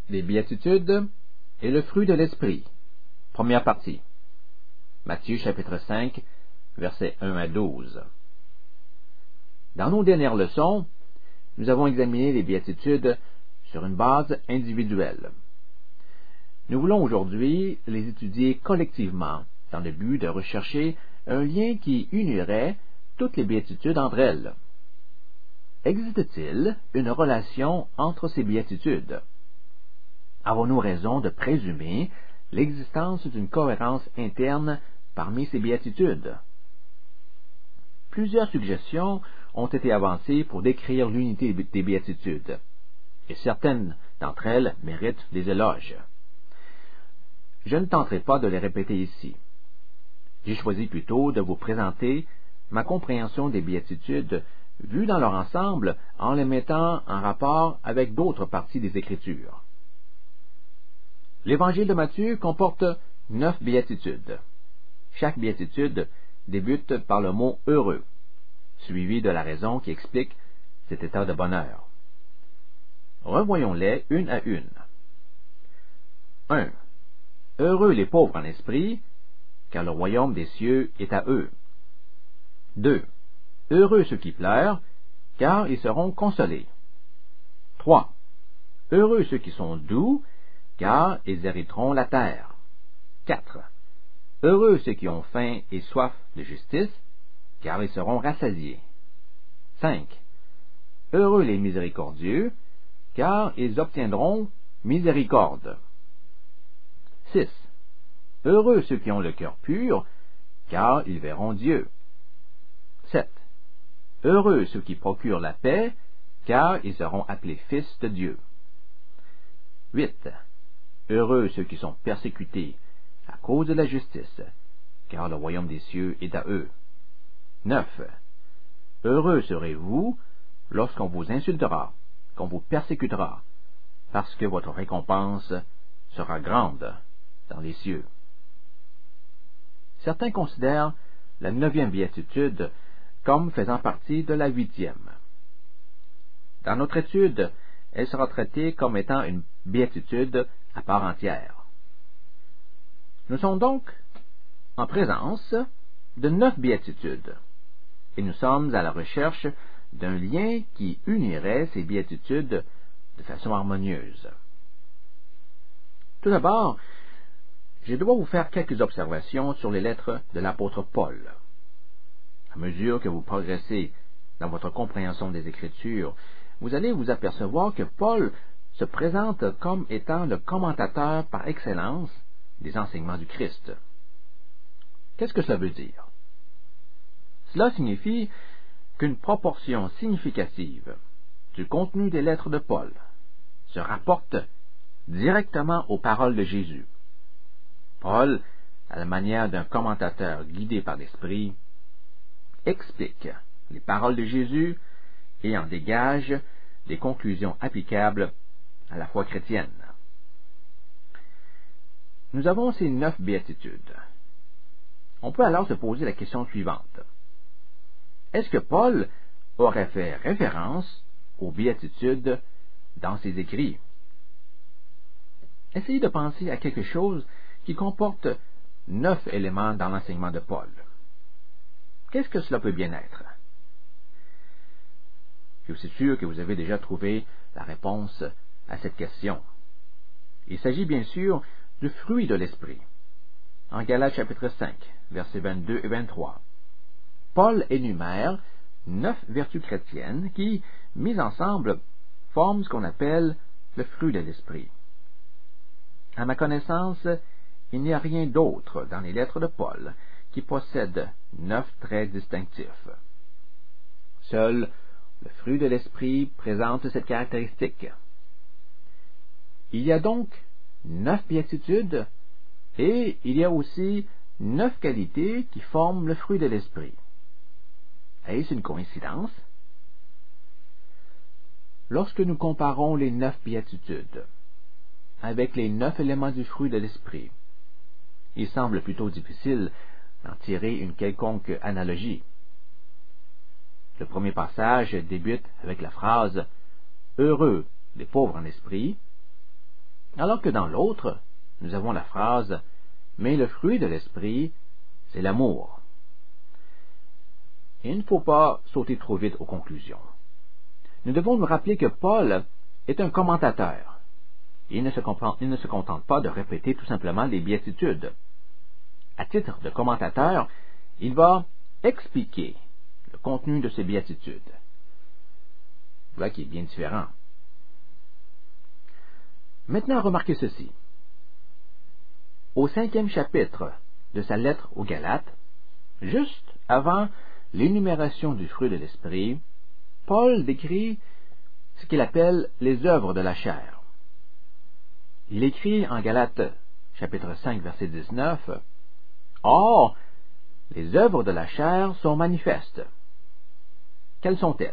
Les béatitudes et le fruit de l'esprit. Première partie. Matthieu chapitre 5, versets 1 à 12. Dans nos dernières leçons, nous avons examiné les béatitudes sur une base individuelle. Nous voulons aujourd'hui les étudier collectivement dans le but de rechercher un lien qui unirait toutes les béatitudes entre elles. Existe-t-il une relation entre ces béatitudes? Avons-nous raison de présumer l'existence d'une cohérence interne parmi ces béatitudes? Plusieurs suggestions ont été avancées pour décrire l'unité des béatitudes, et certaines d'entre elles méritent des éloges. Je ne tenterai pas de les répéter ici. J'ai choisi plutôt de vous présenter ma compréhension des béatitudes vues dans leur ensemble en les mettant en rapport avec d'autres parties des Écritures. L'Évangile de Matthieu comporte 9 béatitudes. Chaque béatitude débute par le mot « heureux », suivi de la raison qui explique cet état de bonheur. Revoyons-les une à une. 1. Heureux les pauvres en esprit, car le royaume des cieux est à eux. 2. Heureux ceux qui pleurent, car ils seront consolés. 3. Heureux ceux qui sont doux, car ils hériteront la terre. 4. Heureux ceux qui ont faim et soif de justice, car ils seront rassasiés. 5. Heureux les miséricordieux, car ils obtiendront miséricorde. 6. Heureux ceux qui ont le cœur pur, car ils verront Dieu. 7. Heureux ceux qui procurent la paix, car ils seront appelés fils de Dieu. 8. Heureux ceux qui sont persécutés à cause de la justice, car le royaume des cieux est à eux. 9. Heureux serez-vous lorsqu'on vous insultera, qu'on vous persécutera, parce que votre récompense sera grande dans les cieux. Certains considèrent la 9e béatitude comme faisant partie de la 8e. Dans notre étude, elle sera traitée comme étant une béatitude à part entière. Nous sommes donc en présence de 9 béatitudes, et nous sommes à la recherche d'un lien qui unirait ces béatitudes de façon harmonieuse. Tout d'abord, je dois vous faire quelques observations sur les lettres de l'apôtre Paul. À mesure que vous progressez dans votre compréhension des Écritures, vous allez vous apercevoir que Paul se présente comme étant le commentateur par excellence des enseignements du Christ. Qu'est-ce que cela veut dire? Cela signifie qu'une proportion significative du contenu des lettres de Paul se rapporte directement aux paroles de Jésus. Paul, à la manière d'un commentateur guidé par l'Esprit, explique les paroles de Jésus et en dégage des conclusions applicables à la foi chrétienne. Nous avons ces 9 béatitudes. On peut alors se poser la question suivante. Est-ce que Paul aurait fait référence aux béatitudes dans ses écrits? Essayez de penser à quelque chose qui comporte 9 éléments dans l'enseignement de Paul. Qu'est-ce que cela peut bien être? Je suis sûr que vous avez déjà trouvé la réponse à cette question. Il s'agit bien sûr du fruit de l'esprit. En Galates chapitre 5, versets 22 et 23, Paul énumère 9 vertus chrétiennes qui, mises ensemble, forment ce qu'on appelle le fruit de l'esprit. À ma connaissance, il n'y a rien d'autre dans les lettres de Paul qui possède 9 traits distinctifs. Seul le fruit de l'esprit présente cette caractéristique. Il y a donc 9 béatitudes et il y a aussi 9 qualités qui forment le fruit de l'esprit. Est-ce une coïncidence? Lorsque nous comparons les 9 béatitudes avec les 9 éléments du fruit de l'esprit, il semble plutôt difficile d'en tirer une quelconque analogie. Le premier passage débute avec la phrase « Heureux les pauvres en esprit », alors que dans l'autre, nous avons la phrase « Mais le fruit de l'esprit, c'est l'amour ». Il ne faut pas sauter trop vite aux conclusions. Nous devons nous rappeler que Paul est un commentateur. Il ne se contente pas de répéter tout simplement les béatitudes. À titre de commentateur, il va expliquer le contenu de ces béatitudes. Voilà qui est bien différent. Maintenant, remarquez ceci. Au 5e chapitre de sa lettre aux Galates, juste avant l'énumération du fruit de l'esprit, Paul décrit ce qu'il appelle les œuvres de la chair. Il écrit en Galates, chapitre 5, verset 19, « Or, les œuvres de la chair sont manifestes. » Quelles sont-elles?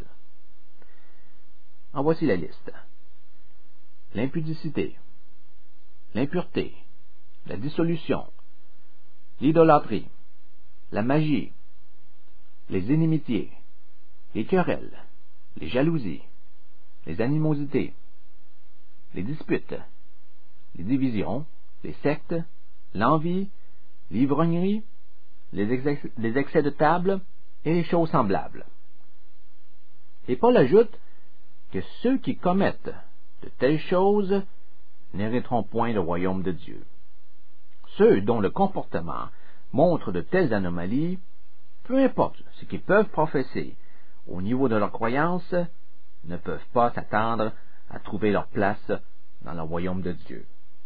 En voici la liste. L'impudicité, l'impureté, la dissolution, l'idolâtrie, la magie, les inimitiés, les querelles, les jalousies, les animosités, les disputes, les divisions, les sectes, l'envie, l'ivrognerie, les excès de table et les choses semblables. Et Paul ajoute que ceux qui commettent de telles choses n'hériteront point le royaume de Dieu. Ceux dont le comportement montre de telles anomalies, peu importe ce qu'ils peuvent professer au niveau de leur croyance, ne peuvent pas s'attendre à trouver leur place dans le royaume de Dieu.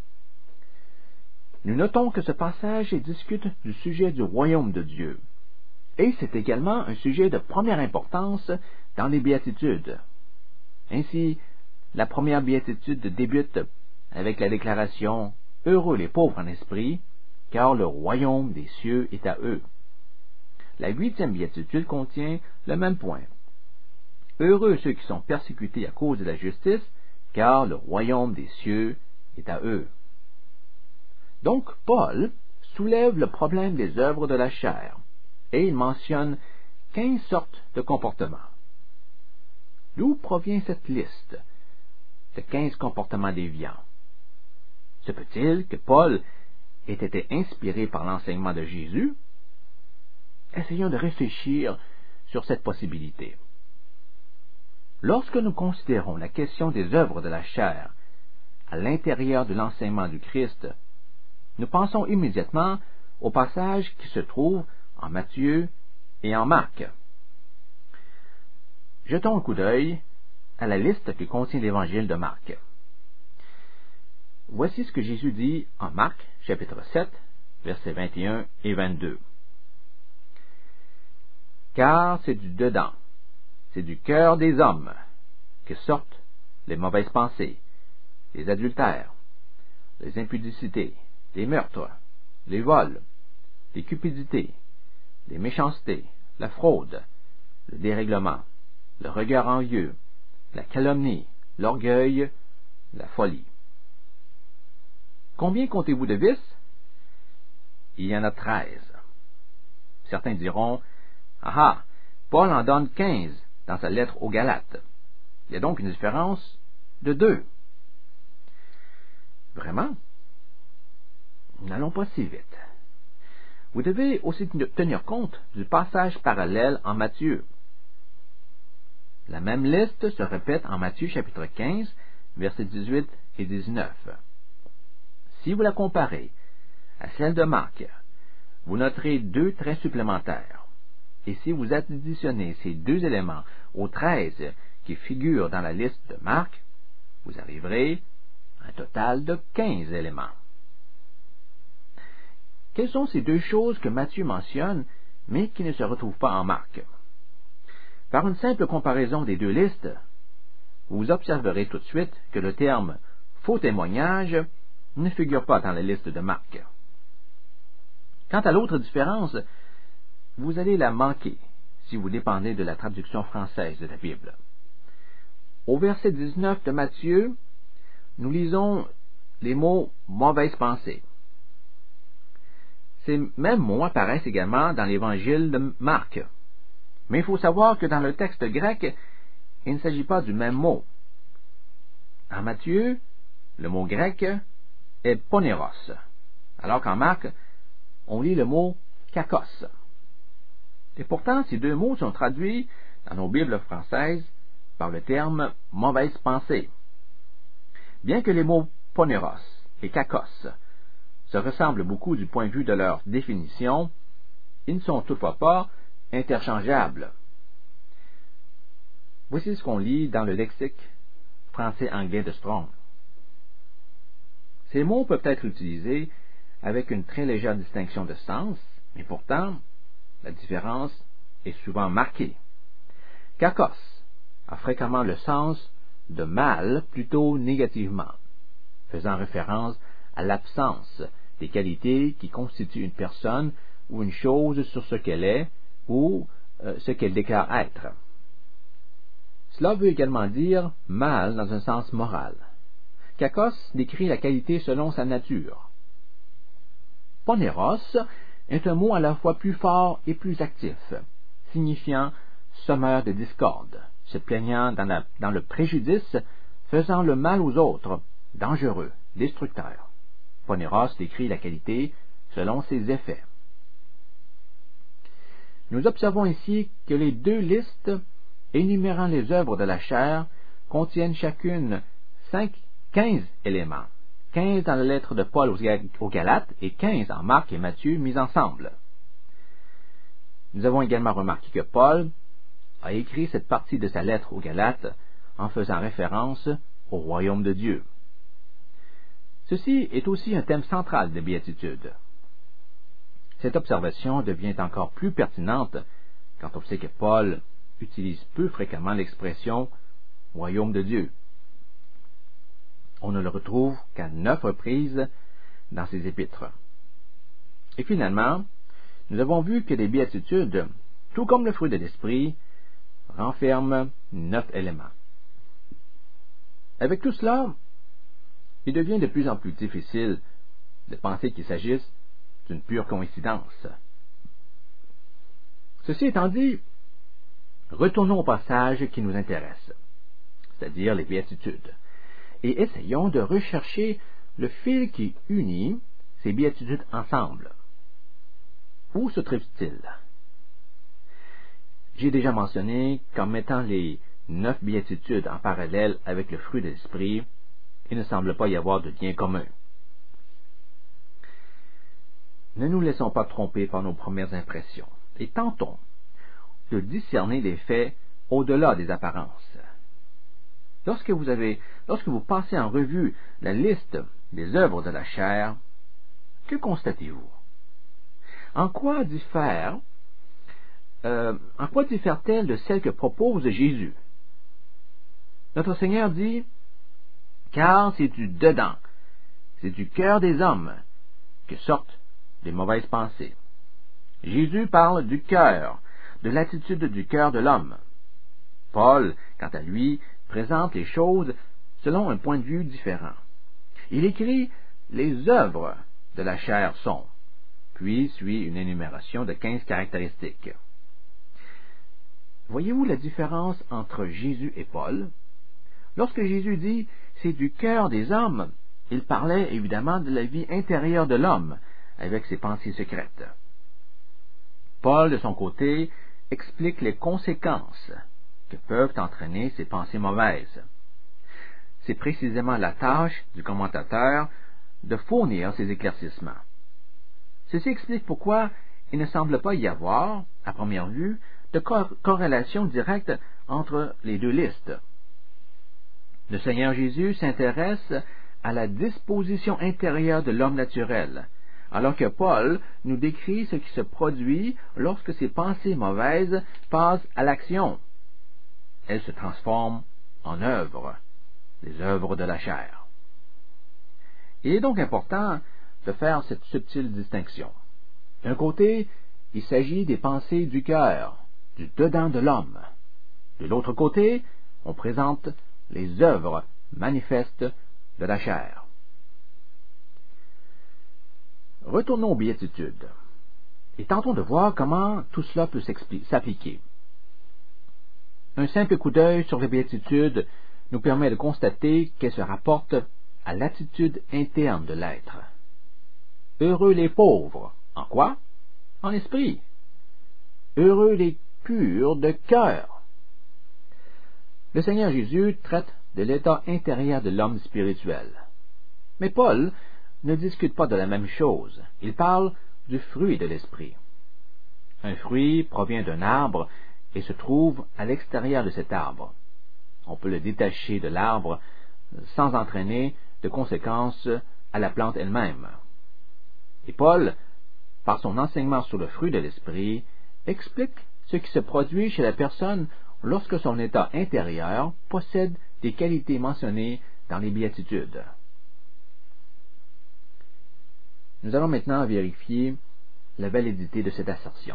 Nous notons que ce passage discute du sujet du royaume de Dieu, et c'est également un sujet de première importance dans les béatitudes. Ainsi, la première béatitude débute avec la déclaration « Heureux les pauvres en esprit, car le royaume des cieux est à eux ». La 8e béatitude contient le même point. « Heureux ceux qui sont persécutés à cause de la justice, car le royaume des cieux est à eux ». Donc, Paul soulève le problème des œuvres de la chair, et il mentionne 15 sortes de comportements. D'où provient cette liste de 15 comportements déviants? Se peut-il que Paul ait été inspiré par l'enseignement de Jésus? Essayons de réfléchir sur cette possibilité. Lorsque nous considérons la question des œuvres de la chair à l'intérieur de l'enseignement du Christ, nous pensons immédiatement au passage qui se trouve en Matthieu et en Marc. Jetons un coup d'œil à la liste que contient l'évangile de Marc. Voici ce que Jésus dit en Marc, chapitre 7, versets 21 et 22. « Car c'est du dedans, c'est du cœur des hommes que sortent les mauvaises pensées, les adultères, les impudicités, les meurtres, les vols, les cupidités, les méchancetés, la fraude, le dérèglement, le regard envieux, la calomnie, l'orgueil, la folie. » Combien comptez-vous de vices? Il y en a 13. Certains diront, « Ah, Paul en donne 15 dans sa lettre aux Galates. Il y a donc une différence de 2. » Vraiment? N'allons pas si vite. Vous devez aussi tenir compte du passage parallèle en Matthieu. La même liste se répète en Matthieu chapitre 15, versets 18 et 19. Si vous la comparez à celle de Marc, vous noterez 2 traits supplémentaires. Et si vous additionnez ces 2 éléments aux 13 qui figurent dans la liste de Marc, vous arriverez à un total de 15 éléments. Quelles sont ces 2 choses que Matthieu mentionne, mais qui ne se retrouvent pas en Marc? Par une simple comparaison des 2 listes, vous observerez tout de suite que le terme « faux témoignage » ne figure pas dans la liste de Marc. Quant à l'autre différence, vous allez la manquer si vous dépendez de la traduction française de la Bible. Au verset 19 de Matthieu, nous lisons les mots « mauvaise pensée ». Ces mêmes mots apparaissent également dans l'évangile de Marc. Mais il faut savoir que dans le texte grec, il ne s'agit pas du même mot. En Matthieu, le mot grec est poneros, alors qu'en Marc, on lit le mot kakos. Et pourtant, ces deux mots sont traduits dans nos Bibles françaises par le terme mauvaise pensée. Bien que les mots poneros et kakos se ressemblent beaucoup du point de vue de leur définition, ils ne sont toutefois pas interchangeables. Voici ce qu'on lit dans le lexique français-anglais de Strong. Ces mots peuvent être utilisés avec une très légère distinction de sens, mais pourtant, la différence est souvent marquée. Kakos a fréquemment le sens de mal plutôt négativement, faisant référence à l'absence des qualités qui constituent une personne ou une chose sur ce qu'elle est ou ce qu'elle déclare être. Cela veut également dire mal dans un sens moral. Kakos décrit la qualité selon sa nature. Poneros est un mot à la fois plus fort et plus actif, signifiant semeur de discorde, se plaignant dans le préjudice, faisant le mal aux autres, dangereux, destructeur. Poneros décrit la qualité selon ses effets. Nous observons ici que les deux listes énumérant les œuvres de la chair contiennent chacune 15 éléments, 15 dans la lettre de Paul aux Galates et 15 en Marc et Matthieu mis ensemble. Nous avons également remarqué que Paul a écrit cette partie de sa lettre aux Galates en faisant référence au royaume de Dieu. Ceci est aussi un thème central des béatitudes. Cette observation devient encore plus pertinente quand on sait que Paul utilise peu fréquemment l'expression « royaume de Dieu ». On ne le retrouve qu'à 9 reprises dans ses épîtres. Et finalement, nous avons vu que les béatitudes, tout comme le fruit de l'esprit, renferment 9 éléments. Avec tout cela, il devient de plus en plus difficile de penser qu'il s'agisse d'une pure coïncidence. Ceci étant dit, retournons au passage qui nous intéresse, c'est-à-dire les béatitudes, et essayons de rechercher le fil qui unit ces béatitudes ensemble. Où se trouve-t-il? J'ai déjà mentionné qu'en mettant les 9 béatitudes en parallèle avec le fruit de l'esprit, il ne semble pas y avoir de lien commun. Ne nous laissons pas tromper par nos premières impressions et tentons de discerner les faits au-delà des apparences. Lorsque vous passez en revue la liste des œuvres de la chair, que constatez-vous? En quoi diffère-t-elle de celle que propose Jésus? Notre Seigneur dit, « Car c'est du dedans, c'est du cœur des hommes que sortent les mauvaises pensées. » Jésus parle du cœur, de l'attitude du cœur de l'homme. Paul, quant à lui, présente les choses selon un point de vue différent. Il écrit « Les œuvres de la chair sont », puis suit une énumération de 15 caractéristiques. Voyez-vous la différence entre Jésus et Paul? Lorsque Jésus dit « c'est du cœur des hommes », il parlait évidemment de la vie intérieure de l'homme, avec ses pensées secrètes. Paul, de son côté, explique les conséquences que peuvent entraîner ces pensées mauvaises. C'est précisément la tâche du commentateur de fournir ces éclaircissements. Ceci explique pourquoi il ne semble pas y avoir, à première vue, de corrélation directe entre les deux listes. Le Seigneur Jésus s'intéresse à la disposition intérieure de l'homme naturel, alors que Paul nous décrit ce qui se produit lorsque ces pensées mauvaises passent à l'action. Elles se transforment en œuvres, les œuvres de la chair. Il est donc important de faire cette subtile distinction. D'un côté, il s'agit des pensées du cœur, du dedans de l'homme. De l'autre côté, on présente les œuvres manifestes de la chair. Retournons aux béatitudes et tentons de voir comment tout cela peut s'appliquer. Un simple coup d'œil sur les béatitudes nous permet de constater qu'elles se rapportent à l'attitude interne de l'être. Heureux les pauvres. En quoi? En esprit. Heureux les purs de cœur. Le Seigneur Jésus traite de l'état intérieur de l'homme spirituel. Mais Paul ne discute pas de la même chose. Il parle du fruit de l'esprit. Un fruit provient d'un arbre et se trouve à l'extérieur de cet arbre. On peut le détacher de l'arbre sans entraîner de conséquences à la plante elle-même. Et Paul, par son enseignement sur le fruit de l'esprit, explique ce qui se produit chez la personne lorsque son état intérieur possède des qualités mentionnées dans les béatitudes. Nous allons maintenant vérifier la validité de cette assertion.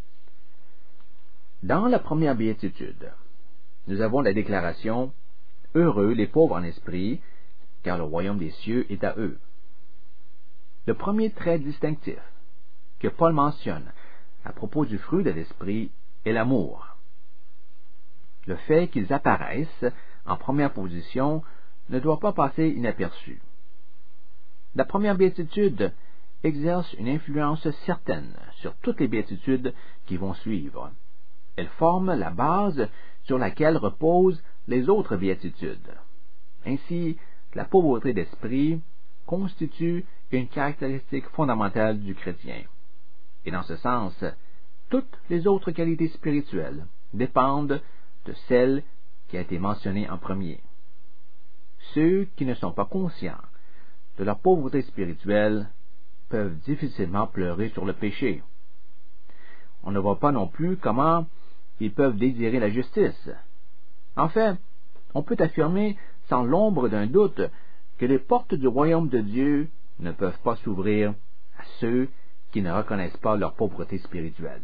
Dans la première béatitude, nous avons la déclaration « Heureux les pauvres en esprit, car le royaume des cieux est à eux ». Le premier trait distinctif que Paul mentionne à propos du fruit de l'esprit est l'amour. Le fait qu'ils apparaissent en première position ne doit pas passer inaperçu. La première béatitude exerce une influence certaine sur toutes les béatitudes qui vont suivre. Elle forme la base sur laquelle reposent les autres béatitudes. Ainsi, la pauvreté d'esprit constitue une caractéristique fondamentale du chrétien. Et dans ce sens, toutes les autres qualités spirituelles dépendent de celle qui a été mentionnée en premier. Ceux qui ne sont pas conscients de leur pauvreté spirituelle peuvent difficilement pleurer sur le péché. On ne voit pas non plus comment ils peuvent désirer la justice. En fait, on peut affirmer sans l'ombre d'un doute que les portes du royaume de Dieu ne peuvent pas s'ouvrir à ceux qui ne reconnaissent pas leur pauvreté spirituelle.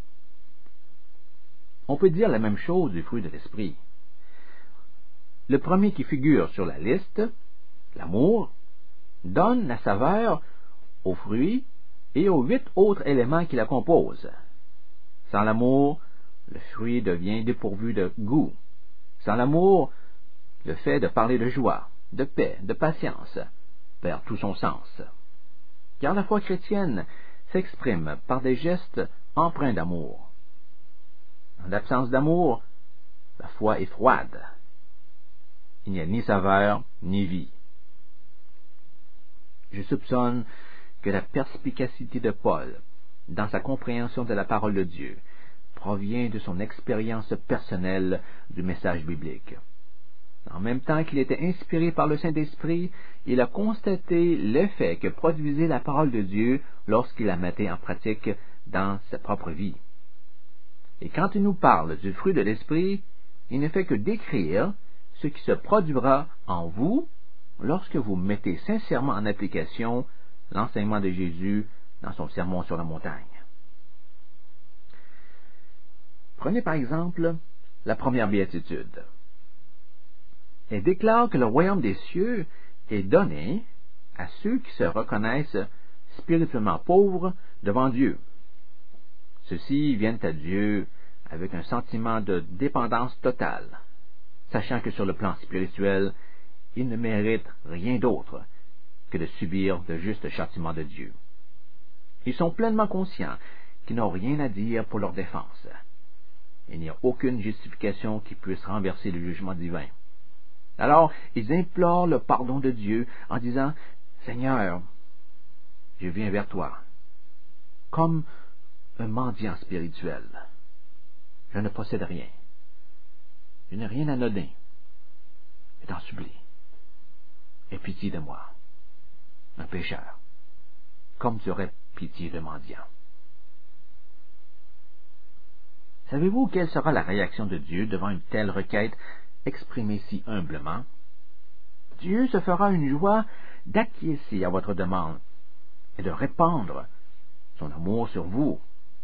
On peut dire la même chose du fruit de l'esprit. Le premier qui figure sur la liste, l'amour, donne la saveur au fruit et aux 8 autres éléments qui la composent. Sans l'amour, le fruit devient dépourvu de goût. Sans l'amour, le fait de parler de joie, de paix, de patience, perd tout son sens. Car la foi chrétienne s'exprime par des gestes empreints d'amour. En l'absence d'amour, la foi est froide. Il n'y a ni saveur, ni vie. Je soupçonne que la perspicacité de Paul, dans sa compréhension de la parole de Dieu, provient de son expérience personnelle du message biblique. En même temps qu'il était inspiré par le Saint-Esprit, il a constaté l'effet que produisait la parole de Dieu lorsqu'il la mettait en pratique dans sa propre vie. Et quand il nous parle du fruit de l'Esprit, il ne fait que décrire ce qui se produira en vous lorsque vous mettez sincèrement en application l'enseignement de Jésus dans son sermon sur la montagne. Prenez par exemple la première béatitude. Elle déclare que le royaume des cieux est donné à ceux qui se reconnaissent spirituellement pauvres devant Dieu. Ceux-ci viennent à Dieu avec un sentiment de dépendance totale, sachant que sur le plan spirituel, ils ne méritent rien d'autre que de subir le juste châtiment de Dieu. Ils sont pleinement conscients qu'ils n'ont rien à dire pour leur défense. Il n'y a aucune justification qui puisse renverser le jugement divin. Alors, ils implorent le pardon de Dieu en disant « Seigneur, je viens vers toi, comme un mendiant spirituel. Je ne possède rien. Je n'ai rien à donner. Je t'en supplie. Aie pitié de moi, un pécheur, comme tu aurais pitié de mendiant. » Savez-vous quelle sera la réaction de Dieu devant une telle requête exprimée si humblement? Dieu se fera une joie d'acquiescer à votre demande et de répandre son amour sur vous.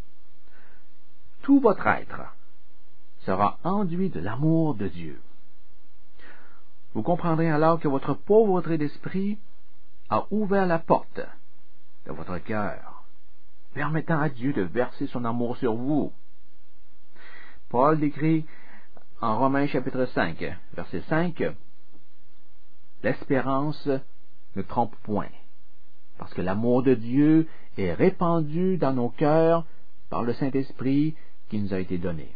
Tout votre être sera enduit de l'amour de Dieu. Vous comprendrez alors que votre pauvreté d'esprit a ouvert la porte de votre cœur, permettant à Dieu de verser son amour sur vous. Paul décrit en Romains chapitre 5, verset 5, l'espérance ne trompe point, parce que l'amour de Dieu est répandu dans nos cœurs par le Saint-Esprit qui nous a été donné.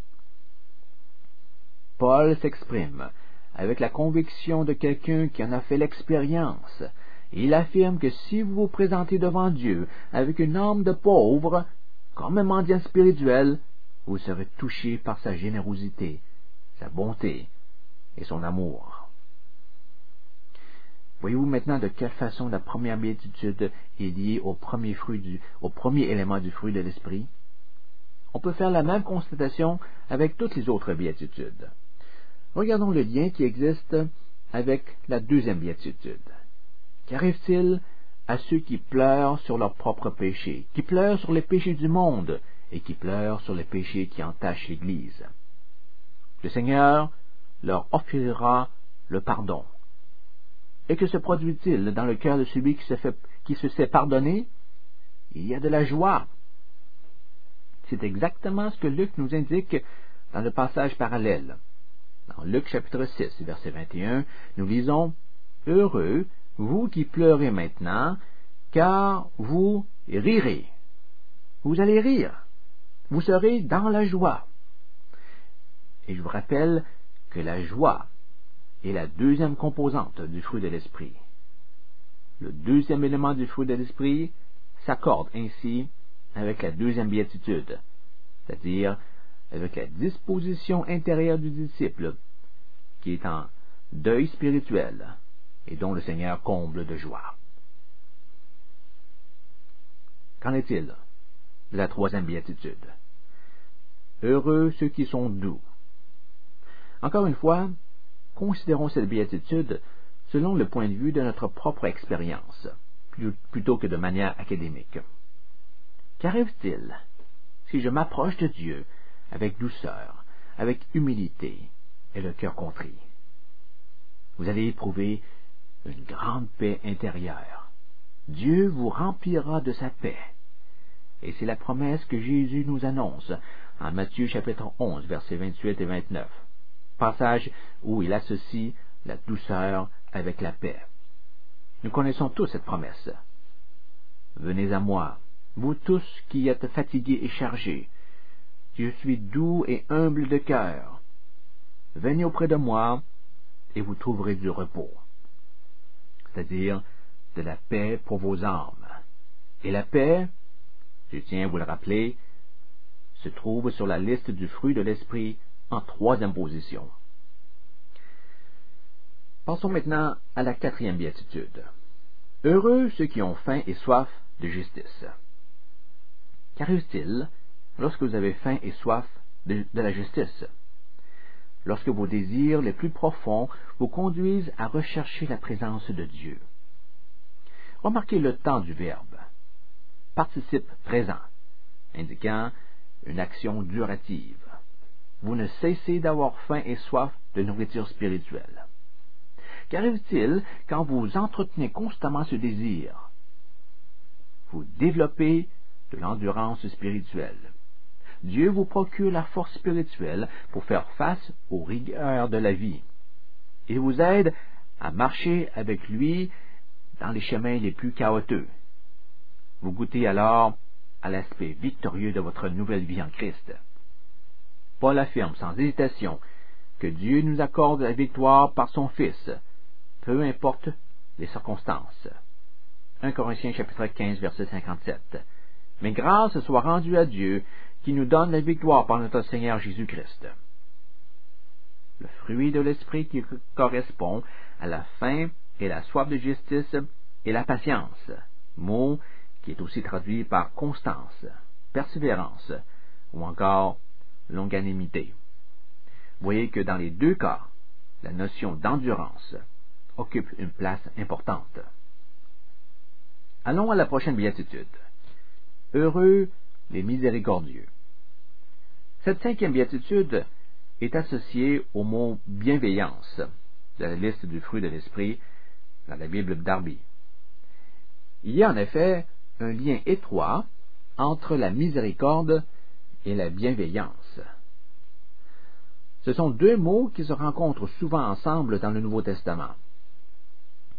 Paul s'exprime avec la conviction de quelqu'un qui en a fait l'expérience. Il affirme que si vous vous présentez devant Dieu avec une âme de pauvre, comme un mendiant spirituel, vous serez touché par sa générosité, sa bonté et son amour. Voyez-vous maintenant de quelle façon la première béatitude est liée au premier élément du fruit de l'esprit? On peut faire la même constatation avec toutes les autres béatitudes. Regardons le lien qui existe avec la deuxième béatitude. Qu'arrive-t-il à ceux qui pleurent sur leurs propres péchés, qui pleurent sur les péchés du monde et qui pleurent sur les péchés qui entachent l'Église? Le Seigneur leur offrira le pardon. Et que se produit-il dans le cœur de celui qui se sait pardonner? Il y a de la joie. C'est exactement ce que Luc nous indique dans le passage parallèle. Dans Luc chapitre 6, verset 21, nous lisons « Heureux, vous qui pleurez maintenant, car vous rirez. » Vous allez rire. Vous serez dans la joie. Et je vous rappelle que la joie est la deuxième composante du fruit de l'esprit. Le deuxième élément du fruit de l'esprit s'accorde ainsi avec la deuxième béatitude, c'est-à-dire avec la disposition intérieure du disciple qui est en deuil spirituel et dont le Seigneur comble de joie. Qu'en est-il de la troisième béatitude? Heureux ceux qui sont doux. Encore une fois, considérons cette béatitude selon le point de vue de notre propre expérience, plutôt que de manière académique. Qu'arrive-t-il si je m'approche de Dieu avec douceur, avec humilité et le cœur contrit? Vous allez éprouver une grande paix intérieure. Dieu vous remplira de sa paix. Et c'est la promesse que Jésus nous annonce en Matthieu chapitre 11, versets 28 et 29. Passage où il associe la douceur avec la paix. Nous connaissons tous cette promesse. Venez à moi, vous tous qui êtes fatigués et chargés. Je suis doux et humble de cœur. Venez auprès de moi et vous trouverez du repos, c'est-à-dire de la paix pour vos âmes. Et la paix, je tiens à vous le rappeler, se trouve sur la liste du fruit de l'esprit en troisième position. Passons maintenant à la quatrième béatitude. Heureux ceux qui ont faim et soif de justice. Qu'arrive-t-il lorsque vous avez faim et soif de la justice? Lorsque vos désirs les plus profonds vous conduisent à rechercher la présence de Dieu. Remarquez le temps du verbe. Participe présent, indiquant une action durative. Vous ne cessez d'avoir faim et soif de nourriture spirituelle. Qu'arrive-t-il quand vous entretenez constamment ce désir? Vous développez de l'endurance spirituelle. Dieu vous procure la force spirituelle pour faire face aux rigueurs de la vie. Il vous aide à marcher avec lui dans les chemins les plus chaotiques. Vous goûtez alors à l'aspect victorieux de votre nouvelle vie en Christ. Paul affirme sans hésitation que Dieu nous accorde la victoire par son Fils, peu importe les circonstances. 1 Corinthiens chapitre 15, verset 57. Mais grâce soit rendue à Dieu qui nous donne la victoire par notre Seigneur Jésus-Christ. Le fruit de l'esprit qui correspond à la faim et la soif de justice est la patience, mot qui est aussi traduit par constance, persévérance ou encore longanimité. Voyez que dans les deux cas, la notion d'endurance occupe une place importante. Allons à la prochaine béatitude. Heureux les miséricordieux. Cette cinquième béatitude est associée au mot bienveillance de la liste du fruit de l'esprit dans la Bible Darby. Il y a en effet un lien étroit entre la miséricorde et la bienveillance. Ce sont deux mots qui se rencontrent souvent ensemble dans le Nouveau Testament.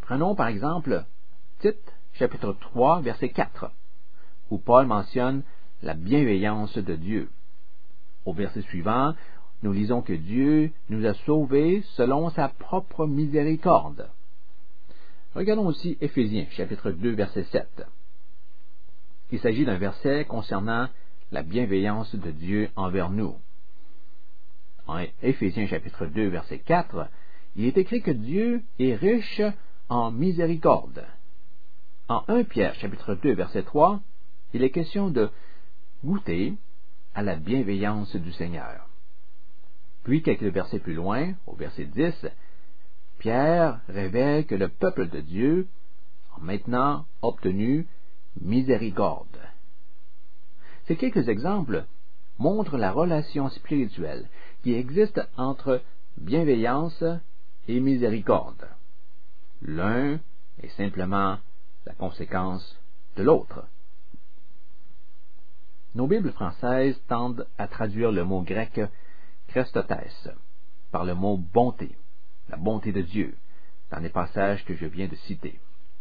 Prenons par exemple Tite, chapitre 3, verset 4, où Paul mentionne la bienveillance de Dieu. Au verset suivant, nous lisons que Dieu nous a sauvés selon sa propre miséricorde. Regardons aussi Éphésiens, chapitre 2, verset 7. Il s'agit d'un verset concernant la bienveillance de Dieu envers nous. En Éphésiens, chapitre 2, verset 4, il est écrit que Dieu est riche en miséricorde. En 1 Pierre, chapitre 2, verset 3, il est question de goûter à la bienveillance du Seigneur. Puis, quelques versets plus loin, au verset 10, Pierre révèle que le peuple de Dieu a maintenant obtenu miséricorde. Ces quelques exemples montrent la relation spirituelle qui existe entre bienveillance et miséricorde. L'un est simplement la conséquence de l'autre. Nos Bibles françaises tendent à traduire le mot grec Christotes par le mot bonté, la bonté de Dieu, dans les passages que je viens de citer.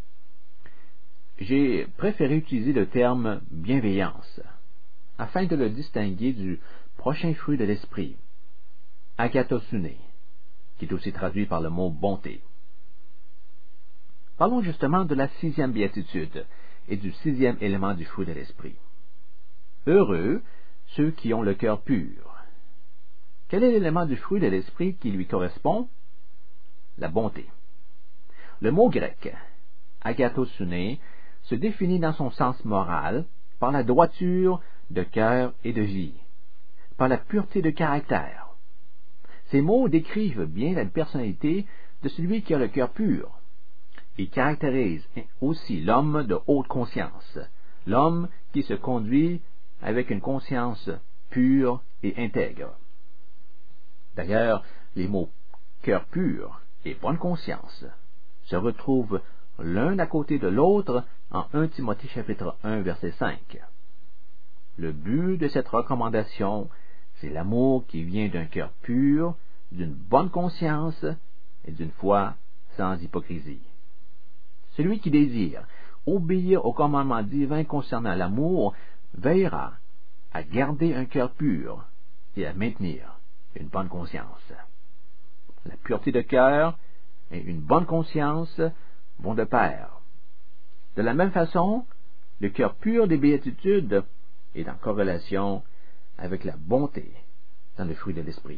J'ai préféré utiliser le terme bienveillance, afin de le distinguer du prochain fruit de l'esprit, agathosune, qui est aussi traduit par le mot bonté. Parlons justement de la 6e béatitude et du 6e élément du fruit de l'esprit. Heureux ceux qui ont le cœur pur. Quel est l'élément du fruit de l'esprit qui lui correspond? La bonté. Le mot grec, agathosune, se définit dans son sens moral par la droiture de cœur et de vie, par la pureté de caractère. Ces mots décrivent bien la personnalité de celui qui a le cœur pur. Ils caractérisent aussi l'homme de haute conscience, l'homme qui se conduit avec une conscience pure et intègre. D'ailleurs, les mots cœur pur et bonne conscience se retrouvent l'un à côté de l'autre en 1 Timothée chapitre 1 verset 5. Le but de cette recommandation, c'est l'amour qui vient d'un cœur pur, d'une bonne conscience et d'une foi sans hypocrisie. Celui qui désire obéir au commandement divin concernant l'amour veillera à garder un cœur pur et à maintenir une bonne conscience. La pureté de cœur et une bonne conscience vont de pair. De la même façon, le cœur pur des béatitudes est en corrélation avec la bonté dans le fruit de l'esprit.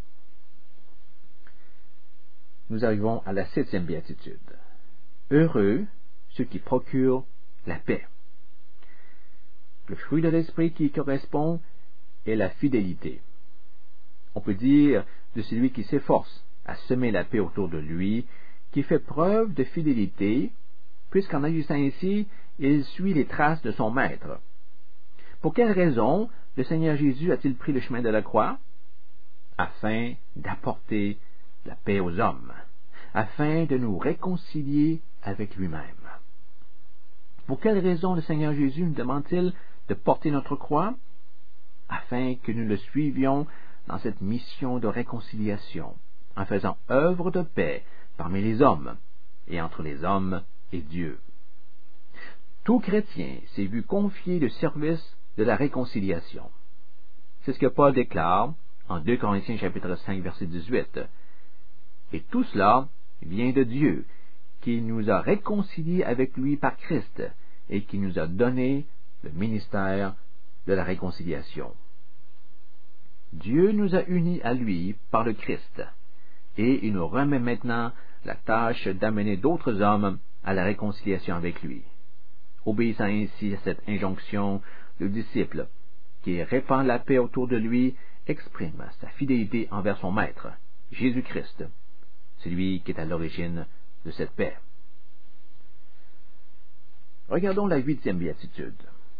Nous arrivons à la 7e béatitude. Heureux ceux qui procurent la paix. Le fruit de l'esprit qui y correspond est la fidélité. On peut dire de celui qui s'efforce à semer la paix autour de lui, qui fait preuve de fidélité, puisqu'en agissant ainsi, il suit les traces de son maître. Pour quelle raison le Seigneur Jésus a-t-il pris le chemin de la croix? Afin d'apporter la paix aux hommes, afin de nous réconcilier avec lui-même. Pour quelle raison le Seigneur Jésus nous demande-t-il de porter notre croix? Afin que nous le suivions dans cette mission de réconciliation, en faisant œuvre de paix parmi les hommes et entre les hommes et Dieu. Tout chrétien s'est vu confier le service de la réconciliation. C'est ce que Paul déclare en 2 Corinthiens chapitre 5 verset 18. Et tout cela vient de Dieu, qui nous a réconciliés avec lui par Christ et qui nous a donné le ministère de la réconciliation. Dieu nous a unis à lui par le Christ, et il nous remet maintenant la tâche d'amener d'autres hommes à la réconciliation avec lui. Obéissant ainsi à cette injonction, le disciple, qui répand la paix autour de lui, exprime sa fidélité envers son Maître, Jésus-Christ, celui qui est à l'origine de cette paix. Regardons la 8e béatitude.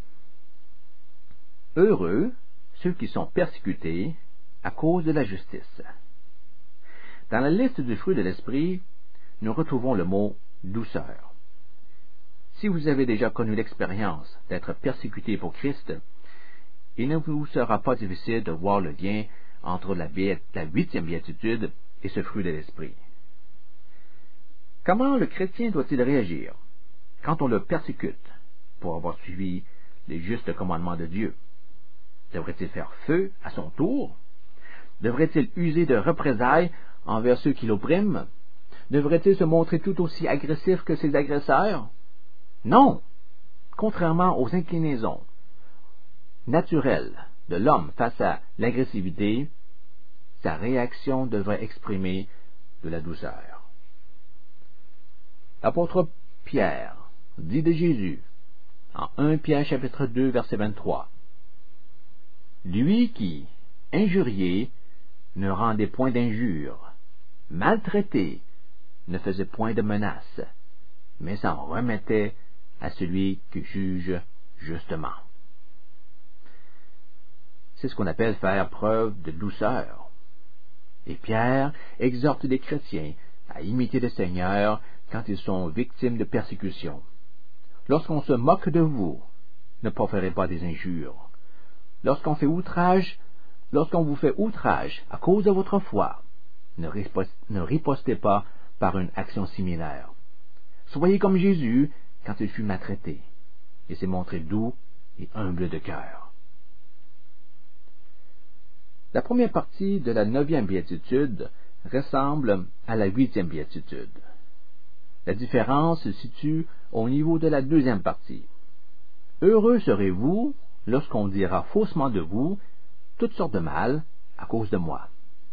Heureux ceux qui sont persécutés à cause de la justice. Dans la liste du fruit de l'esprit, nous retrouvons le mot douceur. Si vous avez déjà connu l'expérience d'être persécuté pour Christ, il ne vous sera pas difficile de voir le lien entre la 8e béatitude et ce fruit de l'esprit. Comment le chrétien doit-il réagir quand on le persécute pour avoir suivi les justes commandements de Dieu? Devrait-il faire feu à son tour? Devrait-il user de représailles envers ceux qui l'oppriment? Devrait-il se montrer tout aussi agressif que ses agresseurs? Non! Contrairement aux inclinaisons naturelles de l'homme face à l'agressivité, sa réaction devrait exprimer de la douceur. L'apôtre Pierre dit de Jésus, en 1 Pierre chapitre 2, verset 23, « Lui qui, injurié, ne rendait point d'injures, maltraité, ne faisait point de menaces, mais s'en remettait à celui qui juge justement. » C'est ce qu'on appelle faire preuve de douceur. Et Pierre exhorte les chrétiens à imiter le Seigneur quand ils sont victimes de persécutions. Lorsqu'on se moque de vous, ne proférez pas des injures. Lorsqu'on vous fait outrage à cause de votre foi, ne ripostez pas par une action similaire. Soyez comme Jésus quand il fut maltraité, et s'est montré doux et humble de cœur. La première partie de la 9e béatitude ressemble à la 8e béatitude. La différence se situe au niveau de la 2e partie. Heureux serez-vous lorsqu'on dira faussement de vous toutes sortes de mal à cause de moi.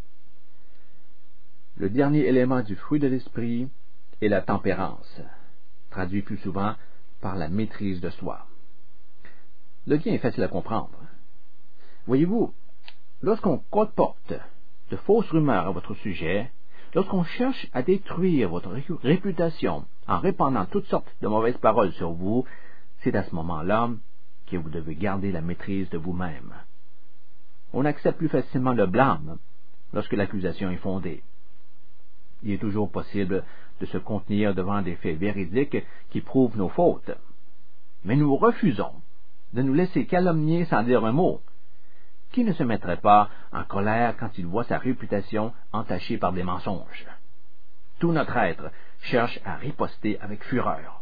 Le dernier élément du fruit de l'esprit est la tempérance, traduit plus souvent par la maîtrise de soi. Le lien est facile à comprendre. Voyez-vous, lorsqu'on colporte de fausses rumeurs à votre sujet, lorsqu'on cherche à détruire votre réputation en répandant toutes sortes de mauvaises paroles sur vous, c'est à ce moment-là que vous devez garder la maîtrise de vous-même. On accepte plus facilement le blâme lorsque l'accusation est fondée. Il est toujours possible de se contenir devant des faits véridiques qui prouvent nos fautes. Mais nous refusons de nous laisser calomnier sans dire un mot. Qui ne se mettrait pas en colère quand il voit sa réputation entachée par des mensonges? Tout notre être cherche à riposter avec fureur.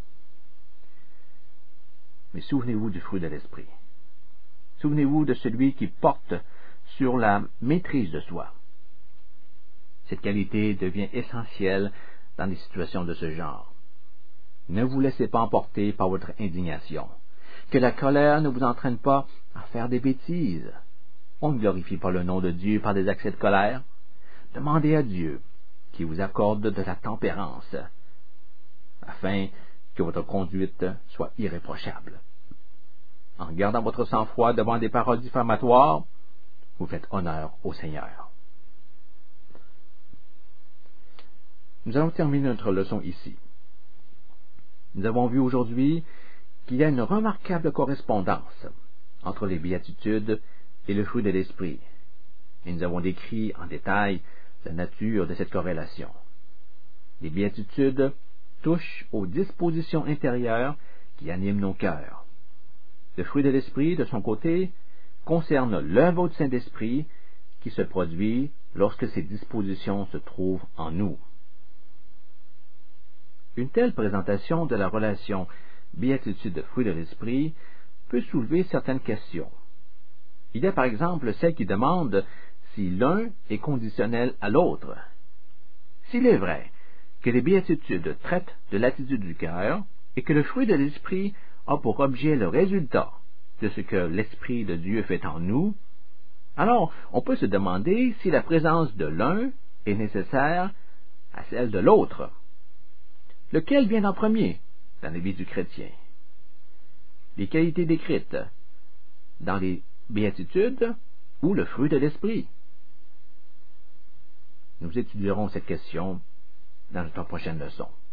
Mais souvenez-vous du fruit de l'esprit. Souvenez-vous de celui qui porte sur la maîtrise de soi. Cette qualité devient essentielle dans des situations de ce genre. Ne vous laissez pas emporter par votre indignation. Que la colère ne vous entraîne pas à faire des bêtises. On ne glorifie pas le nom de Dieu par des accès de colère. Demandez à Dieu qu'il vous accorde de la tempérance, afin que votre conduite soit irréprochable. En gardant votre sang-froid devant des paroles diffamatoires, vous faites honneur au Seigneur. Nous allons terminer notre leçon ici. Nous avons vu aujourd'hui qu'il y a une remarquable correspondance entre les béatitudes et le fruit de l'esprit, et nous avons décrit en détail la nature de cette corrélation. Les béatitudes touchent aux dispositions intérieures qui animent nos cœurs. Le fruit de l'esprit, de son côté, concerne l'œuvre du Saint-Esprit qui se produit lorsque ces dispositions se trouvent en nous. Une telle présentation de la relation béatitude-fruit de l'esprit peut soulever certaines questions. Il y a par exemple celle qui demande si l'un est conditionnel à l'autre. S'il est vrai que les béatitudes traitent de l'attitude du cœur et que le fruit de l'esprit a pour objet le résultat de ce que l'Esprit de Dieu fait en nous, alors on peut se demander si la présence de l'un est nécessaire à celle de l'autre. Lequel vient en premier dans la vie du chrétien? Les qualités décrites dans les béatitudes ou le fruit de l'esprit? Nous étudierons cette question dans notre prochaine leçon.